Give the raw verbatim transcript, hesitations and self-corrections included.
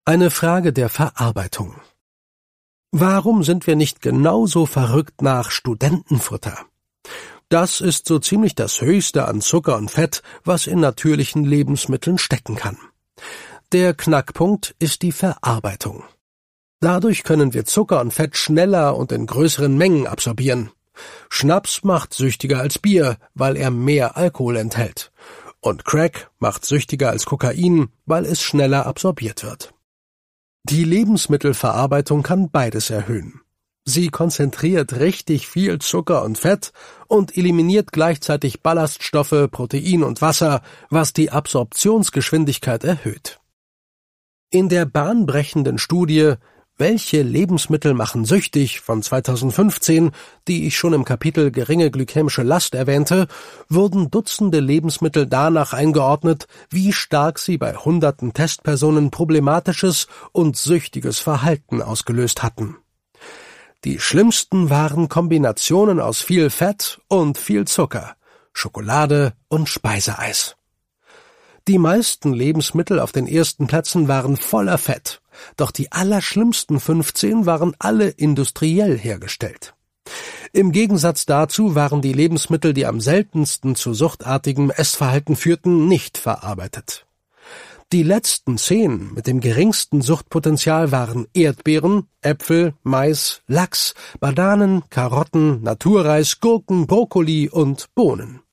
Eine Frage der Verarbeitung. Warum sind wir nicht genauso verrückt nach Studentenfutter? Das ist so ziemlich das Höchste an Zucker und Fett, was in natürlichen Lebensmitteln stecken kann. Der Knackpunkt ist die Verarbeitung. Dadurch können wir Zucker und Fett schneller und in größeren Mengen absorbieren. Schnaps macht süchtiger als Bier, weil er mehr Alkohol enthält. Und Crack macht süchtiger als Kokain, weil es schneller absorbiert wird. Die Lebensmittelverarbeitung kann beides erhöhen. Sie konzentriert richtig viel Zucker und Fett und eliminiert gleichzeitig Ballaststoffe, Protein und Wasser, was die Absorptionsgeschwindigkeit erhöht. In der bahnbrechenden Studie »Welche Lebensmittel machen süchtig« von zweitausendfünfzehn, die ich schon im Kapitel Geringe glykämische Last erwähnte, wurden Dutzende Lebensmittel danach eingeordnet, wie stark sie bei hunderten Testpersonen problematisches und süchtiges Verhalten ausgelöst hatten. Die schlimmsten waren Kombinationen aus viel Fett und viel Zucker, Schokolade und Speiseeis. Die meisten Lebensmittel auf den ersten Plätzen waren voller Fett, doch die allerschlimmsten fünfzehn waren alle industriell hergestellt. Im Gegensatz dazu waren die Lebensmittel, die am seltensten zu suchtartigem Essverhalten führten, nicht verarbeitet. Die letzten zehn mit dem geringsten Suchtpotenzial waren Erdbeeren, Äpfel, Mais, Lachs, Bananen, Karotten, Naturreis, Gurken, Brokkoli und Bohnen.